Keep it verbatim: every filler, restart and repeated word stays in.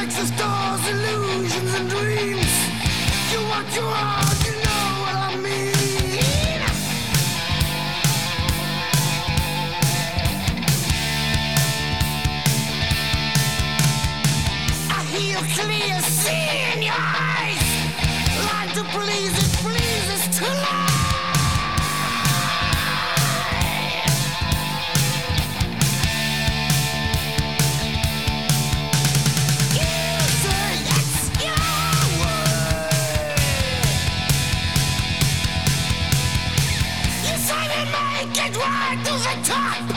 access doors, illusions and dreams. You want your own, you know what I mean. I hear clear, see in your eyes. Like to please, it pleases to lie. Get right to the top!